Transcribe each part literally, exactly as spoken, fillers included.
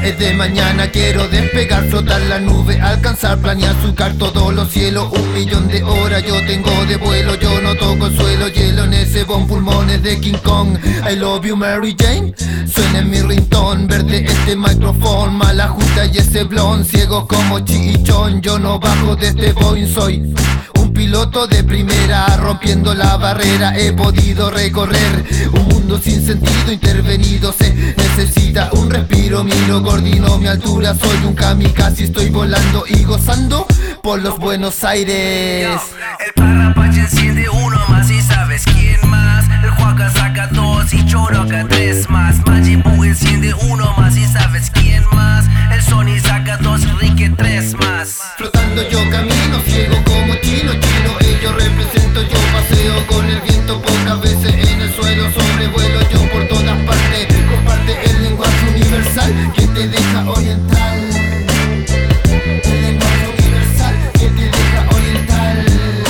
es de mañana, quiero despegar, flotar la nube, alcanzar, planear, azúcar todos los cielos. Un millón de horas yo tengo de vuelo, yo no toco el suelo, hielo en ese bon, pulmones de King Kong. I love you Mary Jane, suena en mi ringtone, verde este micrófono, mala justa y ese blon, ciego como chichón. Yo no bajo de este Boeing, soy un piloto de primera, rompiendo la barrera. He podido recorrer un mundo sin sentido, intervenido, se necesita un respiro. Miro gordino mi altura, soy un kamikaze, estoy volando y gozando por los Buenos Aires. Yo, el Parrapache enciende uno más y sabes quién más. El Juaca saca dos y Choroca tres más. Majibu enciende uno más y sabes quién más. El Sony saca dos, Rique tres más. Flotando yo camino, ciego como chino, chino, ello represento, yo paseo con el viento, pocas veces en el suelo, sobrevuelo yo por todas partes, comparte el lenguaje universal que te deja oriental. El lenguaje universal que te deja oriental,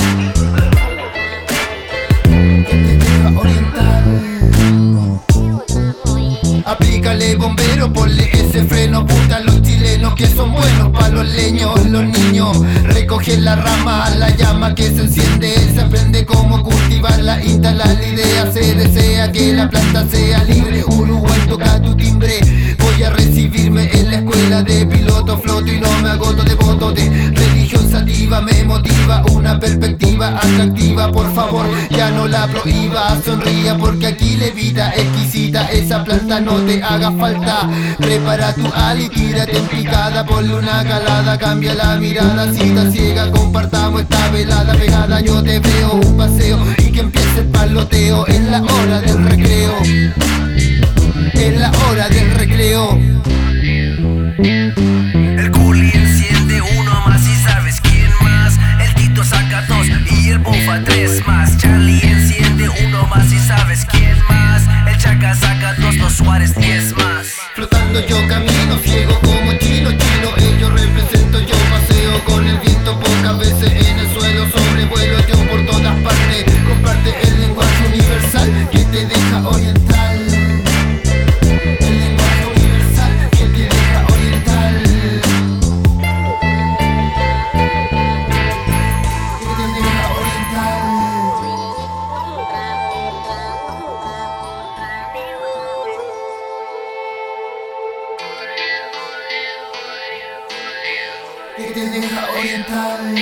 que te deja oriental. Aplícale bombero, ponle ese freno, puta los chilenos que son buenos pa' los leños. Los niños recogen la rama, la llama que se enciende, se aprende cómo cultivarla, instalar la idea, se desea que la planta sea libre. Uruguay toca tu timbre, voy a recibirme en la escuela de piloto, floto y no me agoto de voto de religión sativa, me motiva una perspectiva atractiva, por favor ya no la prohíba, sonría porque aquí levita exquisita, esa planta no te haga falta. Prepara tu ali, tírate en picada, ponle una calada, cambia la mirada, cita ciega, compartamos esta velada pegada. Yo te veo un paseo y que empiece el paloteo, en la hora del recreo, en la hora del recreo. El Culi enciende uno más y sabes quién más. El Tito saca dos y el Bufa tres más. Charlie enciende uno más y sabes quién más. El Chaca saca dos, los Suárez diez más. Flotando yo camino, ciego como chino, chino, ello represento, yo paseo con el viento, pocas veces en el suelo, sobrevuelo yo por todas partes, comparte el lenguaje universal que te deja oriental. El lenguaje universal que te deja oriental, que te deja oriental. Que te deja oriental,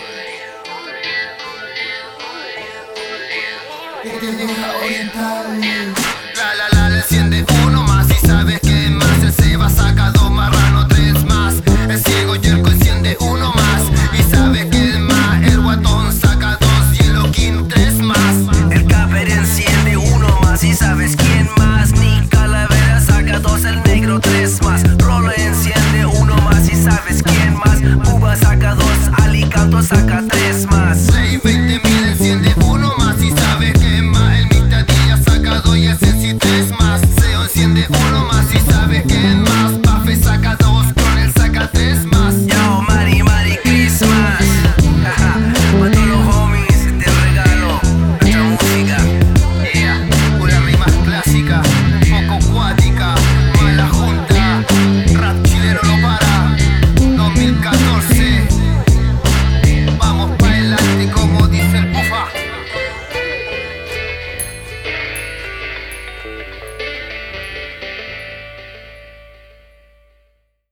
que te deja oriental. La la la, le enciende uno más y sabes que más. El Seba saca dos, Marrano tres más. El Ciego Yerko enciende uno más y sabes que el más. El Guatón saca dos y el Oquín tres más. El Caper enciende uno más y sabes quién más. Ni Calavera saca dos, el Negro tres más. Rolo enciende uno más y sabes quién más. Buba saca dos, Alicanto saca tres más.